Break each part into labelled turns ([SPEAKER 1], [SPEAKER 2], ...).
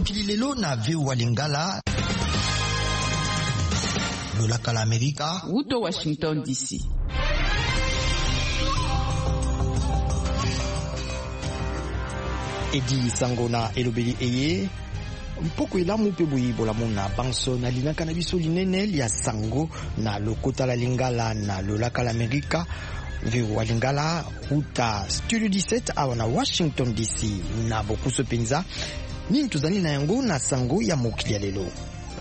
[SPEAKER 1] mokili lelo na VOA Lingala lolaka la Amerika
[SPEAKER 2] Wuto Washington DC.
[SPEAKER 3] Edi Sangona elobeli eye mpoko elamu mpe boyibola na banso na linaka na biso linene lia sango na lokota la Lingala na lolaka la Amerika VOA Lingala uta Studio 17 awa na Washington DC na bokuso penza nini tuzali na yango na sango ya mokili ya lelo.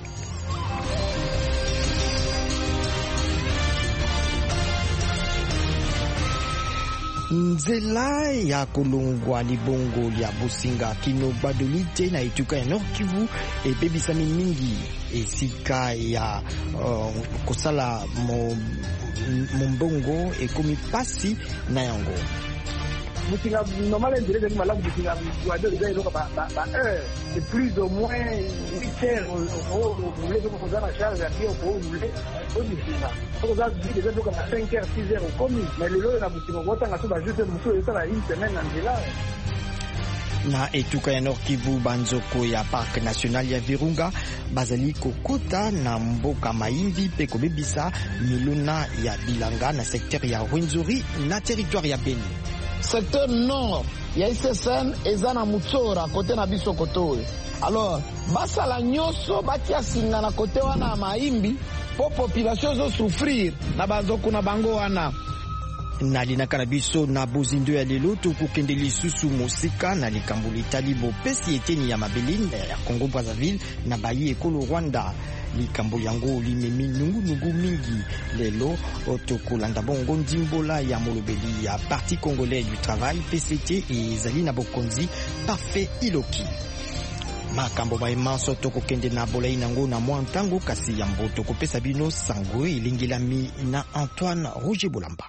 [SPEAKER 3] Nzela ya kolongwa libongo lya Bosinga kino badolite na etuka ya Nord Kivu ebebisami mingi esika ya kosala mombongo ekomi pasi na yango.
[SPEAKER 4] Bosinga normalement direct malamu Bosinga guado déjà iloka ba c'est plus ou moins 8 heures au voulez que vous avez charge à pied au voulez au Bosinga vous avez dit déjà donc à 5 heures 6 heures au commis mais le lot na Bosinga botanga so ba juste muso etala une semaine en Angela
[SPEAKER 3] na etuka ya Nord Kivu banzoko ya Parc National ya Virunga bazali kokota na mboka Maimbi pe kobebisa miluna ya bilanga na secteur ya Rwenzori na territoire ya Beni.
[SPEAKER 5] Secteur nord ya ICSN ezana mutsora kote na biso kotoe. Alors basala nyoso batia singa na kote wana Maimbi po population zo souffrir na bazoko na bango wana.
[SPEAKER 3] Na linaka na biso na bozindo ya lelo tokokende lisusu mosika na likambo litali bopesi eteni ya mabelin ya Congo Brazzaville na bayi ekolo Rwanda. Likambo yango limemi nungu mingi lelo tokolanda bongo ndimbola ya molobeli ya Parti Congolais du Travail PCT ezali na bokonzi Parfait Iloki. Makambo baemanso tokokende na bolai nango na mwa ntango kasi yambo tokopesa bino sango elengelami na Antoine Roger Bolamba.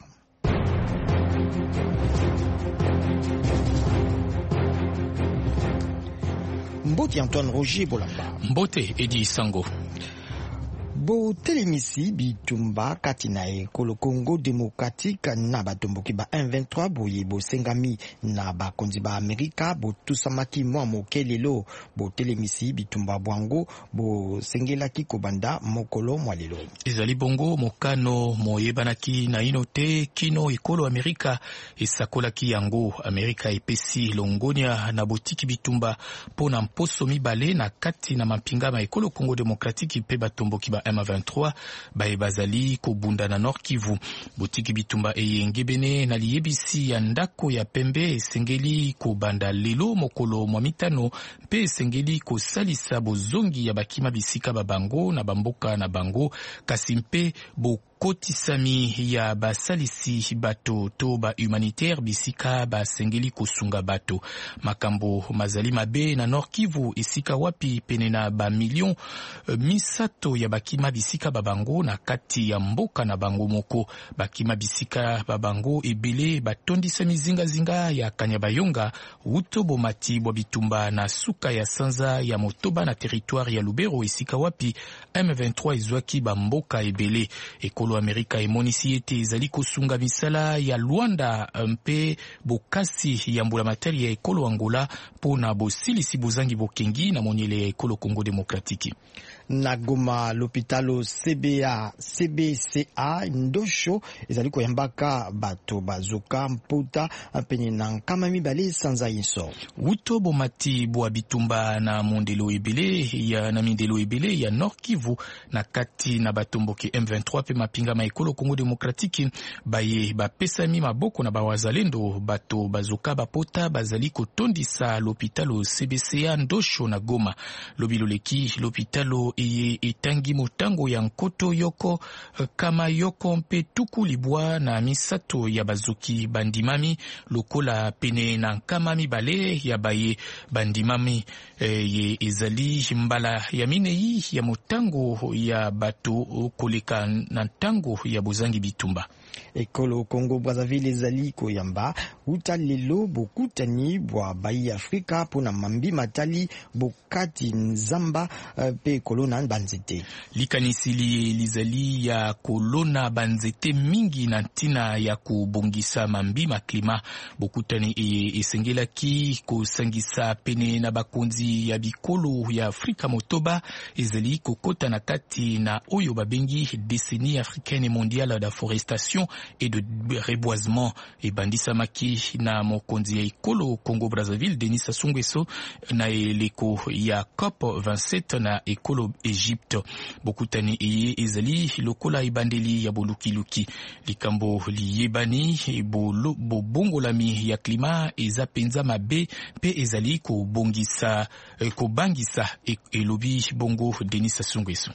[SPEAKER 3] Mbote Antoine Roger Bolamba.
[SPEAKER 6] Mbote Edi Sango.
[SPEAKER 3] Bo telemisi bitumba kati na ekolo Congo Démocratique na batomboki ba 123 boye bo sengami na bakonzi ba Amerika bo tusamaki mwa mokelelo bo telemisi bitumba bwango bo sengelaki kobanda mokolo mwa lelo.
[SPEAKER 6] Ezali bongo mokano moyebanaki na inote kino ekolo Amerika esakolaki yango Amerika epesi longonia na botiki bitumba pona mposo mibale na kati na mapinga ma ekolo Congo Démocratique pe batomboki ba M23 bae bazali kobunda na Nord Kivu. Botiki bitumba eyengebene na liyebisi ya ndako ya pembe esengeli kobanda lelo mokolo mwa mitano pe esengeli kosalisa bozongi ya bakima bisika babango na bamboka na bango kasi mpe kotisami ya basalisi bato to ba humanitaire bisika basengeli kosunga bato. Makambo mazali mabe na Nord Kivu esika wapi pene na ba million misato ya bakima bisika babango na kati ya mboka na bango moko. Bakima bisika babango ebele batondisa mizinga ya Kanyabayonga uto bomati bwa bitumba na suka ya sanza ya motoba na territoire ya Lubero esika wapi M23 ezwaki bamboka ebele. Ekolo Amerika emonisi ete ezali kosunga misala ya Luanda mpe bokasi ya mbula materi ya ekolo Angola pona bosilisi bozangi bokengi na monyele ya ekolo Congo Démocratique.
[SPEAKER 3] Na Goma l'hôpitalo CBCA ndosho ezali koyambaka bato bazoka mpota penye na nkama mibale sanza inso.
[SPEAKER 6] Uto bomati bwa bitumba na mondelo ebele ya na mindelo ebele ya Nord Kivu na kati na batomboki M23 pe mapinga ma ekolo Congo Démocratique baye bapesami maboko na bawazalendo bato bazoka bapota bazali kotondisa l'hôpitalo CBCA ndosho na Goma. Lobiloleki l'hôpitalo eye etangi motango ya nkoto yoko kama yoko mpe tuku libwa na misato ya bazoki bandimami lokola pene na nkama mibale ya baye bandimami ye ezali mbala ya minei ya motango ya bato koleka na ntango ya bozangi bitumba.
[SPEAKER 3] ekolo Congo Brazzaville ezali koyamba uta lelo bokutani bwa bai Afrika pona mambi matali bokati nzamba pe kolona banzete
[SPEAKER 6] likanisi lizali ya kolona banzete mingi na ntina ya kubongisa mambi maklima bokutani esengelaki kosangisa pene na bakonzi ya bikolo ya Afrika motoba ezali kokota na kati na oyo babengi décennie africaine mondiale d'afforestation et de reboisement ebandisamaki na mokonzi ya ekolo Congo Brazzaville Denis Sassou Nguesso na eleko ya COP 27 na ekolo Egypte bokutani ezali lokola ebandeli ya bolukiluki likambo liyebani bobongolami ya klima eza penza mabe pe ezali kobangisa elobi bongo Denis Sassou Nguesso.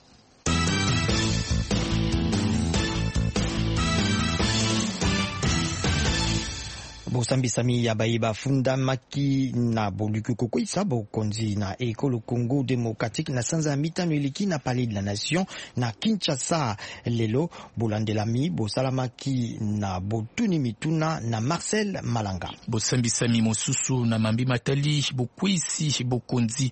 [SPEAKER 3] bosambisami ya bayeba fundamaki na boluki kokwisa bokonzi na ekolo Congo Démocratique na sanza ya mitano eleki na Palais de la Nation na Kinshasa lelo bolandelami bosalamaki na botuni mituna na Marcel Malanga.
[SPEAKER 6] Bosambisami mosusu na mambi matali bokwisi bokonzi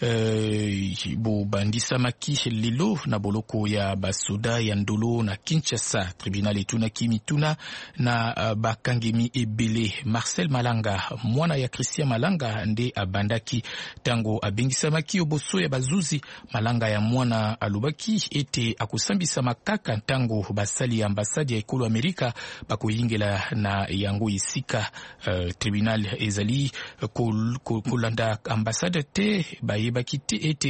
[SPEAKER 6] bobandisamaki lelo na boloko ya basoda ya ndolo na Kinshasa tribunal etunaki mituna na bakangemi ebele. Marcel Malanga mwana ya Christian Malanga nde abandaki tango abengisamaki oboso ya bazuzi. Malanga ya mwana alubaki ete akusambisa makaka tango basali ya ambasade ya ekolo Amerika bakoyingela na yango isika tribunal ezali kolanda ambasade te bayebaki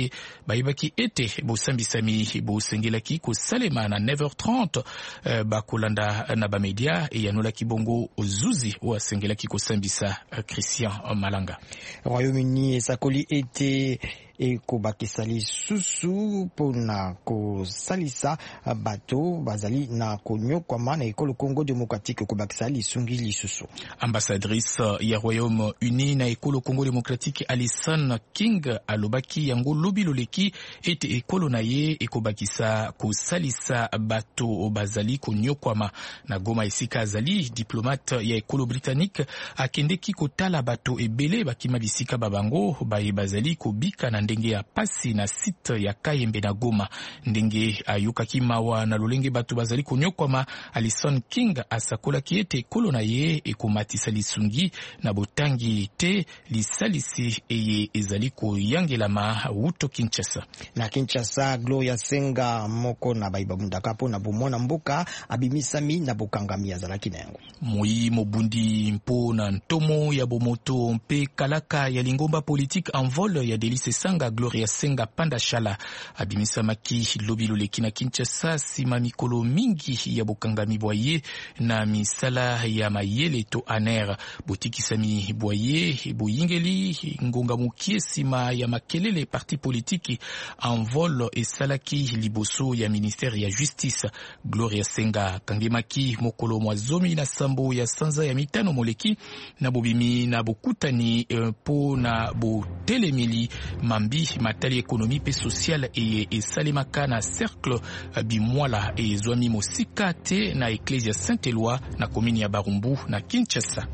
[SPEAKER 6] ete bosambisami bosengelaki kosalema na 9h30 bakolanda na bamedia eyanolaki bongo ozuzi wa sengelaki kosambisa Christian Malanga.
[SPEAKER 3] Royaume-Uni esakoli ete ekobakisa lisusu pona kosalisa bato bazali na konyokwama na ekolo Congo Démocratique ekobakisa lisungi lisusu.
[SPEAKER 6] Ambassadrice ya Royaume-Uni na ekolo Congo Démocratique Alison King alobaki yango lobi loleki ete ekolo na ye ekobakisa kosalisa bato bazali konyokwama na Goma esika azali diplomate ya ekolo Britannique akendeki kotala bato ebele bakima bisika babango baye bazali kobika na ndenge ya pasi na site ya Kayembe na Goma ndenge ayukaki mawa na lolenge bato bazali konyokwama. Alison King asakolaki ete ekolo na ye ekomatisa lisungi na botangi te lisalisi eye ezali koyangelama wuto Kinshasa.
[SPEAKER 3] Na Kinshasa Gloria Senga moko na baibabundaka po na bomona mboka abimisami na bokangami azalaki na yango
[SPEAKER 6] moi mobundi mpo na ntomo ya bomoto mpe kalaka ya lingomba politique en vol ya Delice Sanga Gloria Senga Pandashala abimisamaki lobi loleki na Kinshasa sima mikolo mingi ya bokangami bwaye na misala ya mayele to aner botikisami bwaye boyingeli ngonga mukie sima ya makelele parti politiki en vol esalaki liboso ya ministère ya justice. Gloria Senga kangemaki mokolo mwazomi na sambo ya sanza ya mitano moleki na bobimi na bokutani po na botelemeli mambi matali ekonomi pe social esalemaka na cercle bimwala ezwami mosika te na Ecclesia Saint-Éloi na komini ya Barumbu na Kinshasa.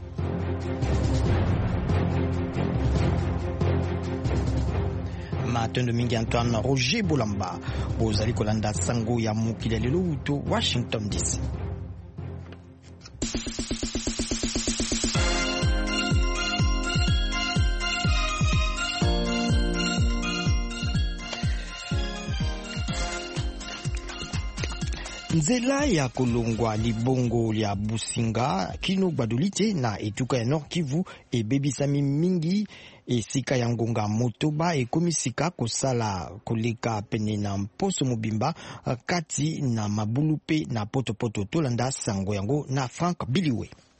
[SPEAKER 3] Matendo mingi Antoine Roger Bolamba bozali kolanda sango ya mokili lelo uto Washington DC. Nzela ya kolongwa libongo lya Businga kino Gbadolite na etuka ya Nord Kivu ebebisami mingi esika ya ngonga motoba ekomisika kosala koleka pene na mposo mobimba kati na mabulupe na potopoto tolanda sango yango na Frank Biliwe.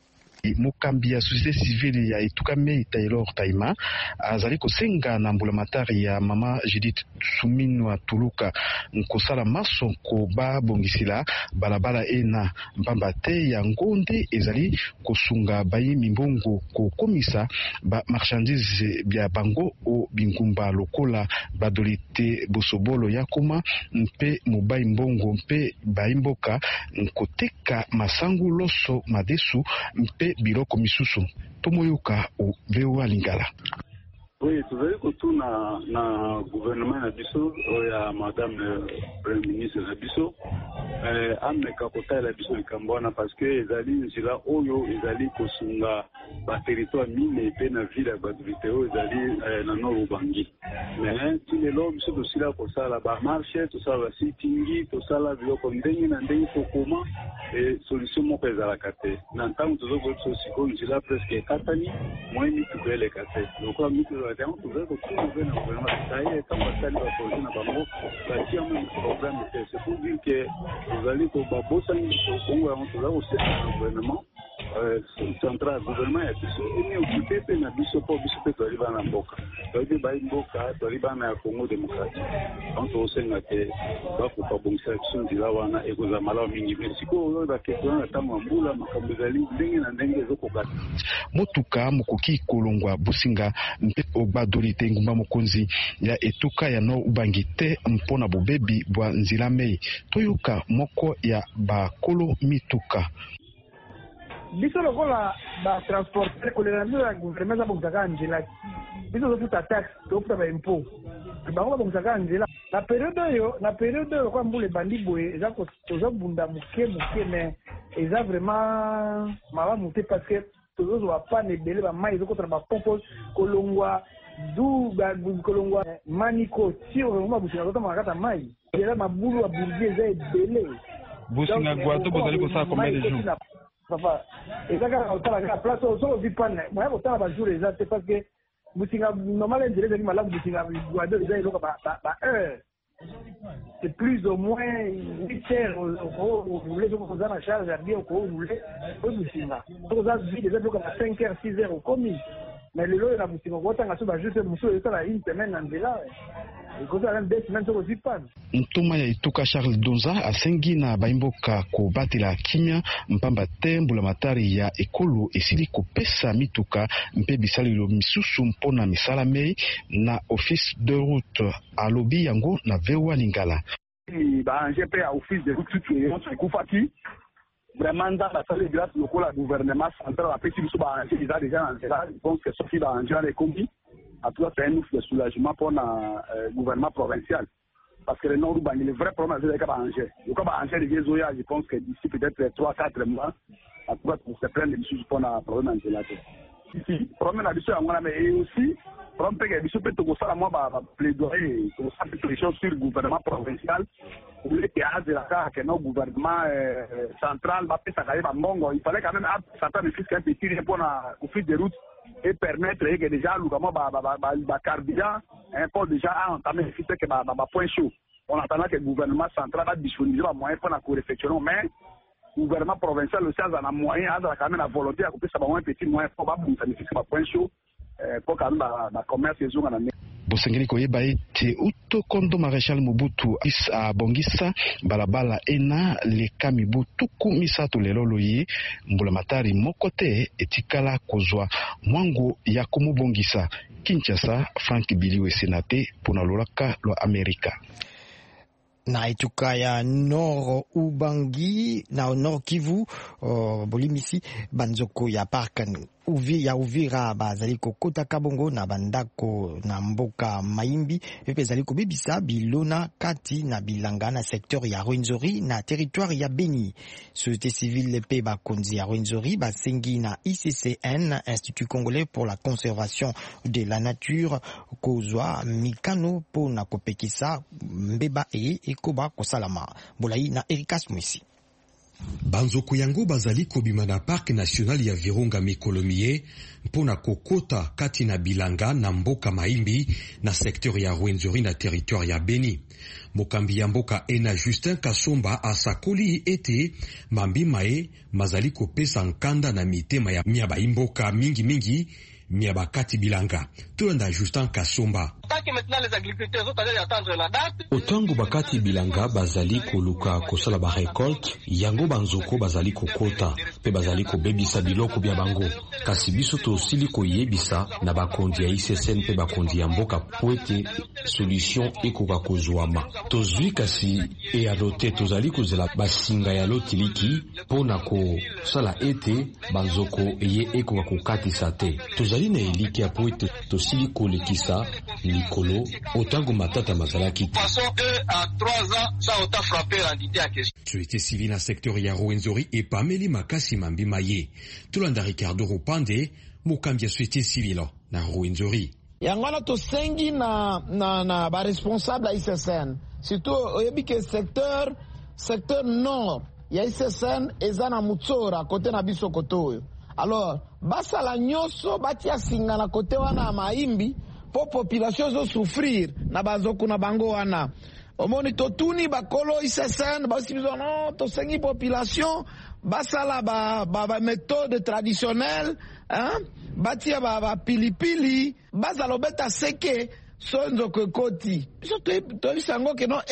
[SPEAKER 2] mokambi ya société civile ya Etukame Taylor Taima azali kosenga na mbulamatari ya mama Judith Suminwa Tuluka nkosala maso ko ba bongisila balabala ena mbamba te ya ngonde ezali kosunga bayi mimbongo ko komisa ba marchandise bya bango o bingumba lokola badolite bosobolo yakoma mpe mobai mbongo mpe baimboka nkoteka masangu loso madesu mpe biloko misusu. Tomoyoka o VOA Lingala.
[SPEAKER 7] Oui, tuzali kutuna na gouvernement na biso ya madame premier ministre na biso ameka kotala biso likambwana parce que ezali nzila oyo ezali kosunga ba territoire mine pe na ville ya badrité oyo ezali na Nord Ubangi. Mais tilelo biso tosila kosala ba marché, tosala ba sitingi, tosala biloko ndenge na ndenge tokoma solution moko ezalaka te. Na ntango tozokoso siko nzila presque ekatani moins mituko elekate. Lokola mituko donc vous avez beaucoup de gouvernement ça y est quand on va le projet na bango la tiamo problème c'est pour dire que vous allez ko babosa ni Congo on va aussi le gouvernement central gouvernement ya biso ni occupé pe na biso po biso pe toliba na mboka donc ba mboka toliba na Congo démocratique donc osenga ke ba ko pa bongisa biso ndila wana ekoza malamu mingi mais siko ba question na tamu mbula makambo zali ndenge na ndenge ezokokata
[SPEAKER 2] motuka mokoki kolongwa businga mpe obadolite ngumba mokonzi ya Etuka ya Nord Ubangi te mpona bobebi bwa nzila mei toyoka moko ya bakolo mituka
[SPEAKER 4] biso lokola ba transporter kolela ndio ya gouvernement za bongaka nzela biso zofuta taxe zofuta ba impôt bango bongaka nzela na periode oyo kwa mbule bandi boye eza tozobunda muke mais eza vraiment malamu te parce que tozozwa pane ebele bamai ezokotana bapompo kolongwa kolongwa maniko tio vraiment businga kotama kata mai eza mabulu ya bourdier eza ebele
[SPEAKER 2] businga gwato bozali kosala combien de jours
[SPEAKER 4] papa eza kaka kotala kaka place oyo soko vi pane moya kotala bajour eza te parce que businga normal nzela ezali malamu businga gwato eza eloka ba heure c'est plus ou moins 8 heures au roulé donc on a la charge à bien au roulé au businga donc ça vit déjà comme 5 heures 6 heures au commis mais le lot la businga quoi tant que ça juste monsieur ça une semaine en là et quand ça 2 semaines sur aussi pas
[SPEAKER 2] ntoma ya Etuka Charles Donza asengi na baimboka ko batela kimia mpamba tembula matari ya ekolo esili kopesa mituka mpe bisalilo misusu mpona misala mei na office de route alobi yango na VOA Lingala
[SPEAKER 7] ba GP à office de route qui kufaki vraiment dans la salle grâce au la gouvernement central a petit biso ba déjà dans là je pense que Sophie ba en les combi à tout c'est un de soulagement pour le gouvernement provincial. Parce que le Nord Ubangi, le vrai problème, c'est qu'il y a Angers. Le cas d'Angers, je pense que d'ici peut-être 3-4 mois, à tout cas, pour se prendre des choses pour le problème Angers. Ici, le problème là-dessus, mais aussi, le problème que les choses peuvent être ça, moi, plaidoyer, pour ça, sur le gouvernement provincial, pour les théâtres de la carte, que notre gouvernement central va faire ça, il fallait quand même s'attendre à un petit pour le fil de route. Et permettre que déjà le carburant encore déjà a entamé le fait que point chaud. On attend que le gouvernement central va disponibiliser les moyens pour la réflexion, mais le gouvernement provincial aussi a un moyen, a quand même la volonté à couper ça un petit moyen pour que point chaud pour quand même la commerce et zones en année.
[SPEAKER 2] Bosengeli koyeba ete uto kondo Maréchal Mobutu abongisa balabala ena leka mibu tuku misato lelo loye mbula matari moko te etikala kozwa mwango ya komubongisa. Kinshasa, Frank Biliwe Senate pona lolaka lwa Amerika.
[SPEAKER 3] Na Etuka ya Nord Ubangi na Nord Kivu bolimisi banzoko ya park ya Uvira bazali kokota kabongo na bandako na mboka Maimbi pepe zali kobebisa bilona kati na bilanga na secteur ya Rwenzori na territoire ya Beni. Société civile pe bakonzi ya Rwenzori basengi na ICCN, Institut Congolais pour la conservation de la nature, kozwa mikano po na kopekisa mbeba ekoba kosalama. Bolai na Erikas Mwisi.
[SPEAKER 8] Banzoko yango bazali kobima na Parc National ya Virunga Mikolomie mpona kokota kati na bilanga na mboka Maimbi na secteur ya Rwenzori na territoire ya Beni. Mokambi ya mboka ena Justin Kasomba asakoli ete mambimae mazali kopesa nkanda na mitema ya miaba imboka mingi miabakati bilanga. Tulanda Justin Kasomba.
[SPEAKER 9] Otango bakati bilanga bazali koluka kosala ba récolte, yango banzoko bazali kokota pe bazali kobebisa biloko bya bango. Kasi biso tosili koyebisa na bakondi ya ICSN pe bakondi ya mboka poete solution ekoka kozwama. Tozwi kasi e adote tozali kozela basinga ya lotiliki pona kosala ete banzoko eye ekoka kokatisa te. Tozali na eliki ya poete tosili kolekisa likolo otango matata mazalaki.
[SPEAKER 8] Société civile na secteur ya Rwenzori epameli makasi mambimaye. Tolanda Ricardo Rupande, mokambi ya société civile na Rwenzori.
[SPEAKER 5] Yangwana tosengi na ba responsable ya ICSN. Surtout oyebi ke secteur nord ya ICSN eza na Mutsora kote na biso kotoyo. Alors basala nyoso batia singa na kote wana Maimbi po population zo souffrir na bazoku na bango wana. Omoni totuni bakolo ICSN basi biso non tosengi population basala ba méthode traditionnelle batia ba pilipili bazalo beta seke sonzo koti biso to bisango ke no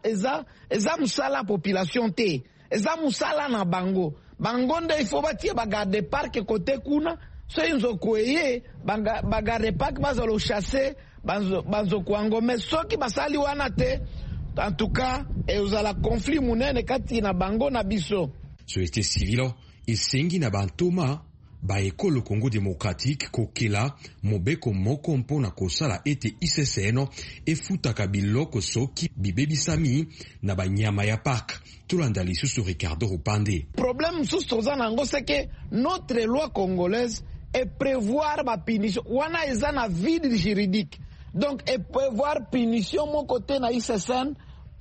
[SPEAKER 5] eza musala population te eza musala na bango nde il faut batia ba garder parc côté kuna so inzo koye ba garder parc bazalo chasser banzo kwango mais soki basali wana te en tout cas ezala conflit munene kati na bango na biso.
[SPEAKER 8] Société civile esengi na bantoma ba ekolo Congo démocratique kokela mobeko moko mpona kosala ete ICCN efutaka biloko soki bibebisami na banyama ya parc. Tulanda lisusu Ricardo Rupande.
[SPEAKER 5] Problème sous toza nango c'est que notre loi congolaise est prévoir ba punition wana eza na vide juridique. Donc et prévoir punition mon côté na ICCN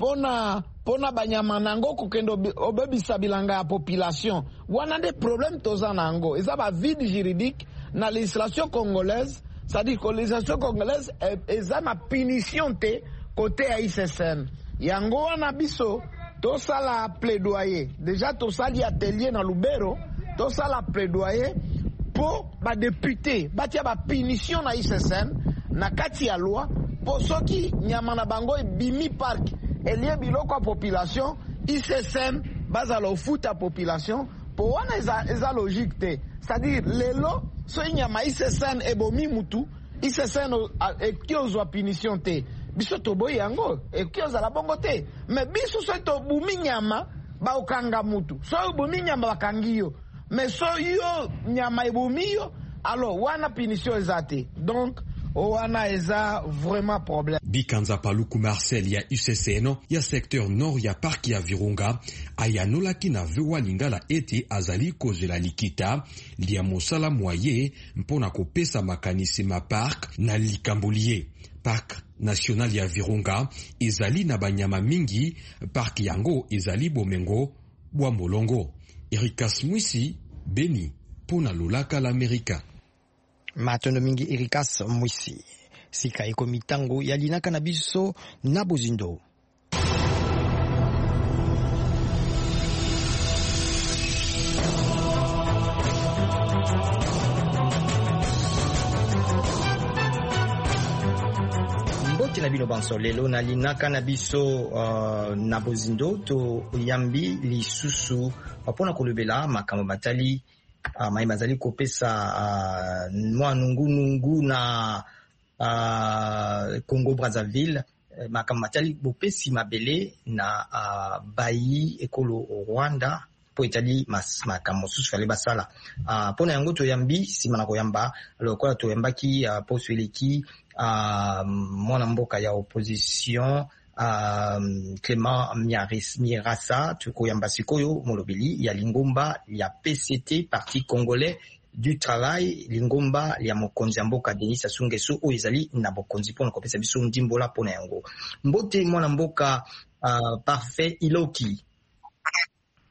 [SPEAKER 5] pona banyama nango kokendo obebisa bilanga ya population. Wana de problème toza nango eza ba vide juridique na législation congolaise, c'est-à-dire que législation congolaise eza na punition te côté ya ICCN. Yango wana biso tosala plaidoyer. Déjà tosali atelier na Lubero, tosala plaidoyer pour ba député batia ba punition na ICCN na kati ya loi po soki nyama na bango ebimi park elie biloko ya population ICSN bazalo futa population po wana eza logique te. C'est-à-dire lelo so nyama ICSN ebomi mutu ICSN ekiozwa punition te biso toboyi yango ekiozala bongo te mais biso so tobumi nyama baokanga mutu so ebumi nyama bakangi yo mais so yo nyama ebomi yo alors wana punition eza te. Donc wana eza vraiment problème.
[SPEAKER 8] Bikanza Paluku Marcel ya UCCN ya secteur nord ya parc ya Virunga ayanolaki na vewa lingala ete azali kozela likita lia mosala moye mpona kopesa makanisi ma parc na likambolie. Parc national ya Virunga ezali na banyama mingi, parc yango ezali bomengo bwa molongo. Erikas Mwisi, Beni, pona lolaka l'Amerika.
[SPEAKER 3] Matondo mingi Erikas Mwisi. Sika eko mitango ya linaka na biso na bozindo. Mbote na bino banso lelo na linaka na biso na bozindo to yambi lisusu wapona kolobela makambo matali mai mazali kopesa mwa nungu na Congo Brazzaville makambo matali bopesi mabele na bayi ekolo Rwanda po etali makambo mosusu fale basala pona yango toyambi sima na koyamba lokola toyambaki poso eleki mwana mboka ya opposition Clément Mirassa tukoyamba sikoyo molobeli ya lingomba ya PCT Parti Congolais du Travail lingomba ya mokonzi mboka Denis Sassou Nguesso o ezali na bokonzi pona kopesa biso ndimbola pona yango mbote mwana mboka Parfait Iloki.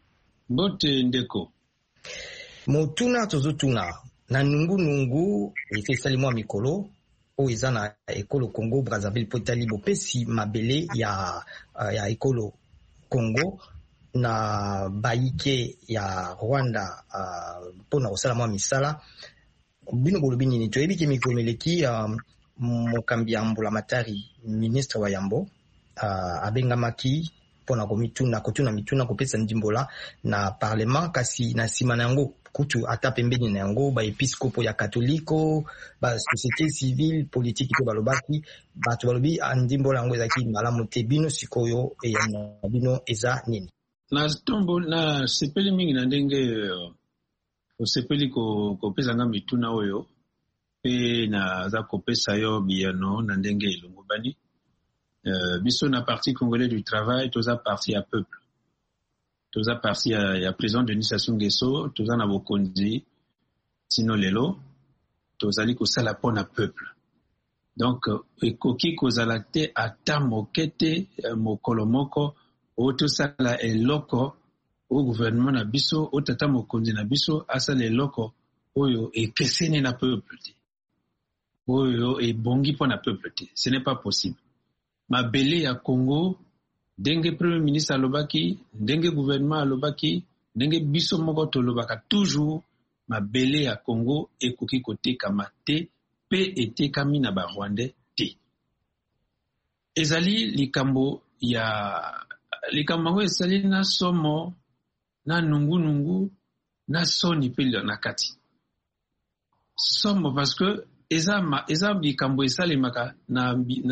[SPEAKER 10] Bote ndeko.
[SPEAKER 3] Motuna tozotuna na nungu efesali mwa mikolo o eza na ekolo Congo Brazzaville potali bopesi mabele ya ekolo Congo na baike ya Rwanda pona kosala mwa misala bino bolobi nini toyebi ke mikomeleki mokambi ya mbulamatari ministre wa Yambo abengamaki pona kotuna mituna kopesa ndimbola na parlement kasi na sima na yango kutu ata pembeni na yango ba episkopo ya katoliko ba société civile politique to balobaki bato balobi ndimbola yango ezaki malamu te bino sikoyo ya bino eza nini
[SPEAKER 10] na stombo na sepeli mingi na ndenge osepeli kopesa nga mituna oyo pe na za kopesa yo biyano na ndenge elongobani biso na parti congolais du travail toza parti ya peuple toza parti ya président Denis Sassou Nguesso toza na bokonzi sino lelo tozali kosala pona peuple donc ekoki kozala te ata moke te mokolo moko oyo tosala eloko au gouvernement na biso o tata mokonzi na biso asala eloko oyo ekeseni na peuple te oyo ebongi pona peuple te ce n'est pas possible. Mabele ya Congo ndenge premier ministre alobaki ndenge gouvernement alobaki ndenge biso moko tolobaka toujours mabele ya Congo ekoki kotekama te pe etekami na ba Rwandais te. Ezali likambo ngo esali na somo na nungu na soni pe na kati somo parce que eza likambo esalemaka na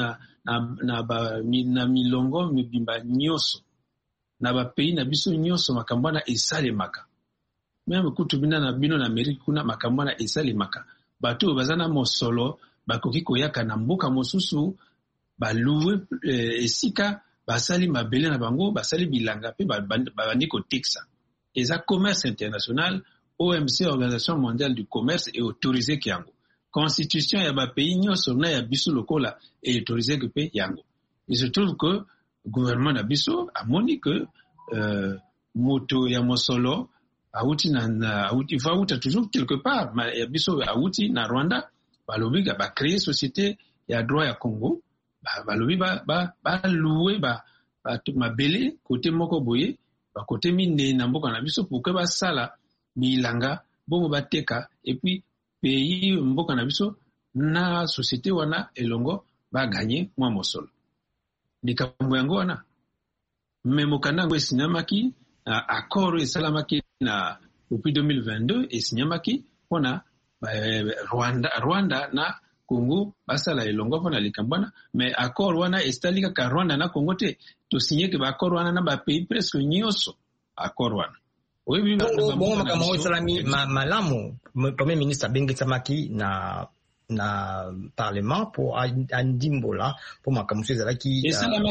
[SPEAKER 10] milongo mibimba nyonso na bapeyi na biso nyonso makambo wana esalemaka meme kutu bina na bino na Amerika kuna makambo wana esalemaka bato baza na mosolo bakoki koyaka na mboka mosusu baluwe esika basali mabele na bango basali bilanga pe babandi kotekisa eza commerce international OMC Organisation Mondiale du Commerce est autorisé kiango constitution ya ba pays nyonso na ya biso lokola est autorisé que pe yango. Il se trouve que gouvernement na biso amoni que moto ya mosolo auti il va outa toujours quelque part ya biso auti na Rwanda balobi ba créer société ya droit ya Congo balobi ba louer ba mabele côté moko boye ba côté mine na mboka na biso pour que ba sala bilanga bongo bateka et puis pays mboka na biso na société wana elongo ba gagner mwa mosolo likambo yango wana memokana ngo esinyamaki accord esalamaki na depuis 2022 esinyamaki pona Rwanda na Congo basala elongo pona likambo wana mais accord wana estalika ka Rwanda na Congo te to signer ke ba accord wana na ba pays presque nyonso accord wana. Oui,
[SPEAKER 3] bon makambo esalami malamu premier ministre abengisamaki na parlement pour andimbola pour makambo ezalaki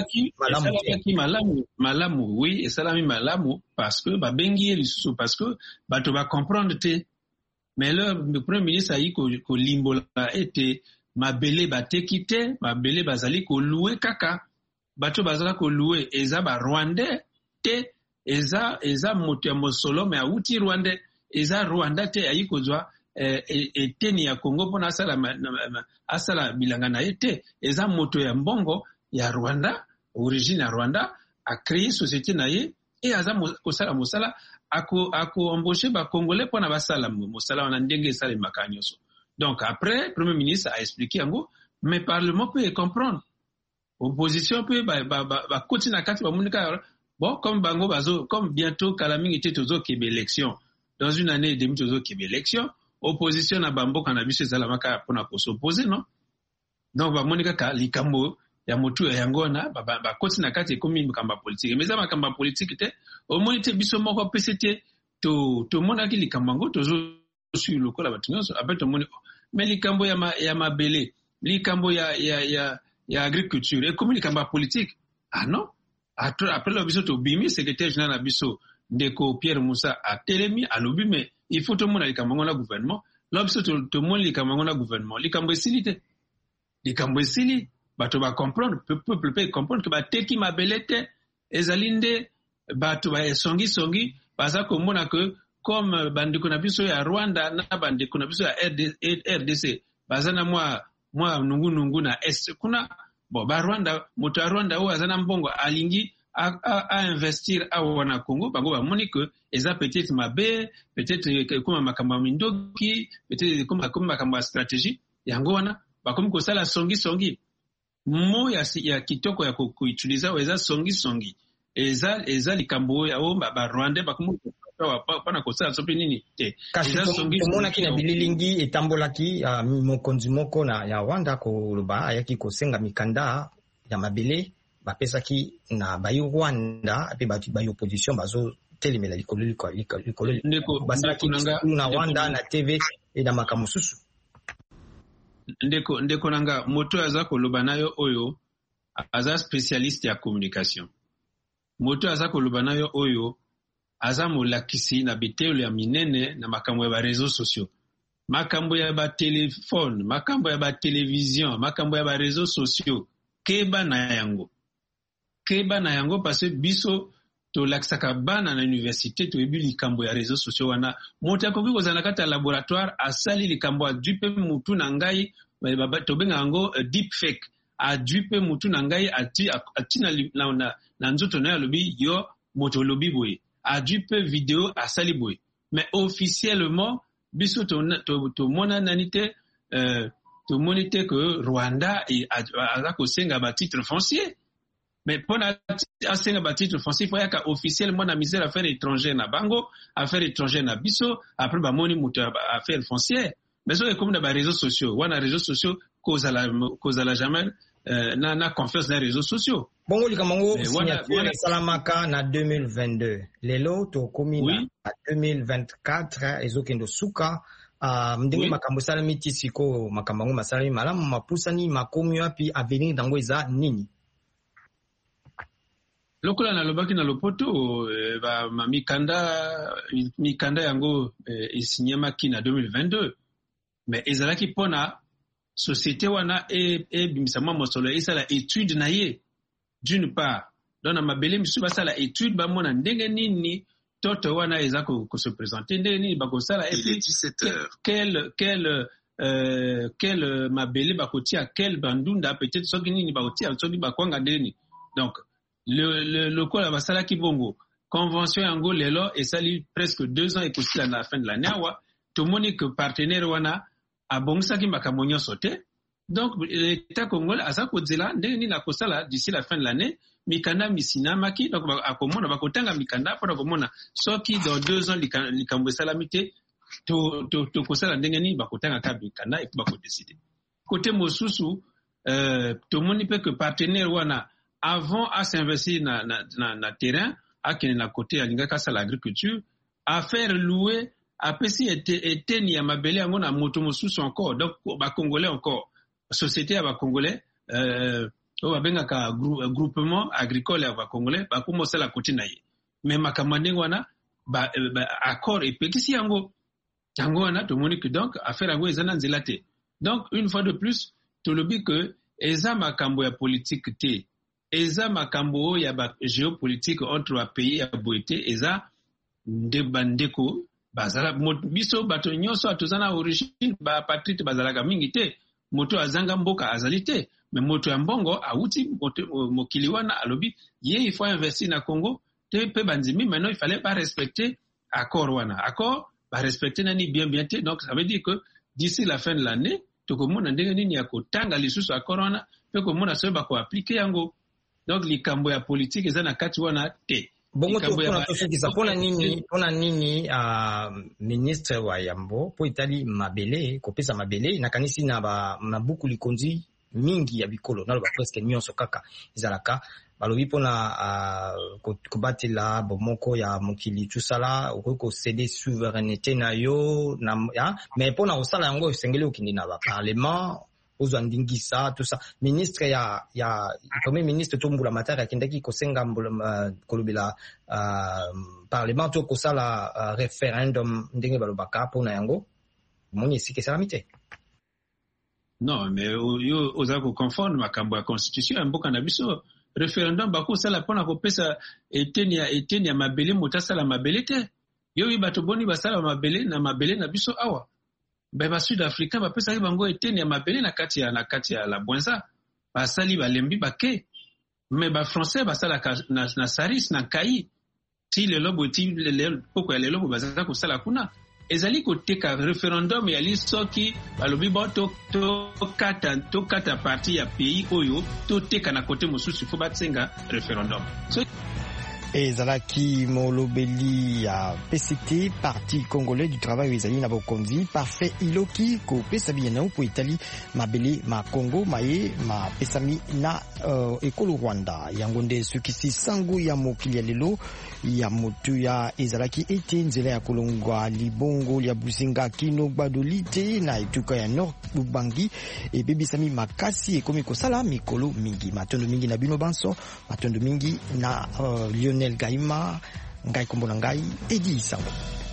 [SPEAKER 10] malamu oui esalami malamu parce que babengi lisusu parce que bato ba comprendre te mais le premier ministre ayi ko limbola ete mabele bateki te mabele bazali ko louer kaka bato bazala ko louer eza ba Rwandais te eza moto ya mosolo me auti Rwanda eza Rwanda te ayi kozwa eteni ya Congo pona asala bilanga na ete eza moto ya mbongo ya Rwanda origine ya Rwanda a créé société na ye et aza kosala mosala ako embaucher ba Congolais pona basala mosala wana ndenge esala makanyoso. Donc après premier ministre a expliqué yango mais parlement peut comprendre opposition peut ba koti na kati ba munika. Bon, comme bango bazo, comme bientôt Kalaming était aux autres élection, dans une année et demie aux autres élection, opposition na bambo kanabishe zalamaka pona ko s'opposer non. Donc ba monika ka likambo ya motu ya ngona ba koti na kati komi makamba politique. Mais za makamba politique te au moins te biso moko PCT to mona ki likambango tozo sur lokola batunyoso après to moni mais likambo ya mabele, likambo ya agriculture et comme likamba politique. Ah non. Après l'objet to bimi secrétaire général na biso ndeko Pierre Moussa a telemi alobi mais il faut tout le monde likambango na gouvernement l'objet tout le monde likambango na gouvernement likambo esili bato ba comprendre peuple peut comprendre que ba teki mabelete ezalinde bato ba songi baza komona que comme bandeko na biso ya Rwanda na bandeko na biso ya RDC baza na mwa nungu na est kuna bon ba Rwanda moto ya Rwanda o azana mbongo alingi a investir awa na Congo bango bamoni que eza peut-être mabe peut-être comme makambo mindoki peut-être comme makambo stratégie yango wana bakomi kosala songi mo ya kitoko ya kuutiliza eza songi eza likambo ya ba Rwanda bakomi pana kosala sopi nini te
[SPEAKER 3] kasi tomonaki na bililingi etambolaki mokonzi moko na ya Rwanda koloba ayaki kosenga mikanda ya mabele bapesaki na bayi Rwanda pe bayi opposition bazo telemela likolo basalaki na Rwanda na TV na makambo susu
[SPEAKER 10] ndeko nanga moto aza koloba nayo oyo aza spécialiste ya communication moto aza koloba nayo oyo aza molakisi na bitelo ya minene na makambo ya ba réseaux sociaux makambo ya ba téléphone makambo ya ba télévision makambo ya ba réseaux sociaux keba na yango parce que biso to laksaka bana na université to ebi likambo ya réseaux sociaux wana moto akoki kozana kati ya laboratoire asali likambo adupe mutu na ngai to benga yango deep fake adupe mutu na ngai atina na nzoto na lobi yo moto lobi boye adupe vidéo asali boye mais officiellement biso to mona nanite to monite que Rwanda a kosenga ba titre foncier. Mais pour asenga ba titre foncier, il faut yaka officiellement na misère affaires étrangères na bango, affaires étrangères na biso, après ba moni mutu affaires foncières. Mais so comme na ba réseaux sociaux, wana réseaux sociaux cause à la jamais na confiance na réseaux sociaux.
[SPEAKER 3] Bongo likamango signature salamaka na 2022. Lelo to komina na 2024 ezokendo suka ndenge makambo salami tisiko makambo masalami malamu mapusani makomi wapi avenir dango eza nini
[SPEAKER 10] lokola na lobaki na lopoto ba mikanda yango esinyamaki na 2022 mais ezalaki pona société wana bimisama mosolo esala étude na ye d'une part donc na mabele misu basala étude bamona ndenge nini toto wana eza ko se présenter ndenge nini bakosala et puis 17h quel mabele bakotia quel bandunda peut-être soki nini bakotia soki bakwanga ndeni donc le kola basala ki bongo convention yango lelo esali presque 2 ans ekosila na fin de l'année awa tomoni que partenaire wana abongisaki makambo nyonso te donc l'état congolais aza kozela ndenge nini akosala d'ici la fin de l'année mikanda misinamaki donc akomona bakotanga mikanda mpona komona soki dans 2 ans likambo esalami te tokosala ndenge nini bakotanga ka mikanda epo bakodeside kote mosusu tomoni mpe que partenaire wana avant à s'investir na terrain akende na kote alingaka asala agriculture à faire louer apesi eteni ya mabele yango na moto mosusu encore donc bakongolais encore société ya bakongolais oyo babengaka groupement agricole ya bakongolais bakomosala kote na ye mais makambo ndenge wana accord epekisi yango wana tomoni que donc affaire yango eza na nzela te donc une fois de plus tolobi que eza makambo ya politique te eza makambo oyo ya géopolitique entre bapays ya boye te eza nde bandeko bazala biso bato nyonso atoza na origine bapatrite bazalaka mingi te moto azanga mboka azali te mais moto ya mbongo auti mokili wana alobi ye il faut investir na Congo te pe bandimi maintenant il fallait pas respecter accord wana accord ba respecter nani bien te donc ça veut dire que d'ici la fin de l'année tokomona ndenge nini ya kotanga lisusu accord wana pe komona so ba ko appliquer yango donc likambo ya politique eza na kati wana te
[SPEAKER 3] bongo tokona tosukisa pona nini ministre wa yambo po itali mabele kopesa mabele nakanisi na buku likonzi mingi ya bikolo naloba presque nyonso kaka ezalaka balobi pona kobatela bomoko ya mokili tusala okoki kosede souveraineté na yo mais pona kosala yango esengeli okindi na baparlement ozwa ndingisa tout ça ministre ya premier ministre Tombula Matari akendaki kosenga kolobela parlement to kosala référendum ndenge balobaka mpona yango moni esika esalami te
[SPEAKER 10] non mais yo oza koconfondre makambo ya constitution ya mboka na biso référendum bakosala mpona kopesa eteni ya mabele moto asala mabele te. Yo bato boni basala mabele na biso awa. Ba Sud-Africain bapesaki bango eteni ya mabele na kati ya la Bwenza. Basali balembi bake. Mais ba français basala na Saris na Kai. Ti le lobo poko ya lelo bazaka kosala kuna. Ezali koteka référendum ya lisoki balobi to kata parti ya pays oyo to teka na kote mosusu fo batsenga référendum.
[SPEAKER 3] Ezalaki molobeli ya PCT, Parti Congolais du Travail ezali na bokonzi parfait iloki ko pesami na po Italie mabele ma Congo maye ma pesami na ekolo Rwanda yango nde sukisi sangu ya mokili ya lelo ya motu ya ezalaki ete nzela ya kolongwa libongo ya buzinga kino gbadolite na etuka ya Nord Bubangi ebebisami makasi ekomi kosala mikolo mingi matondo mingi na bino banso matondo mingi na Lionel Gaima ngai kombo na ngai Edi Sango.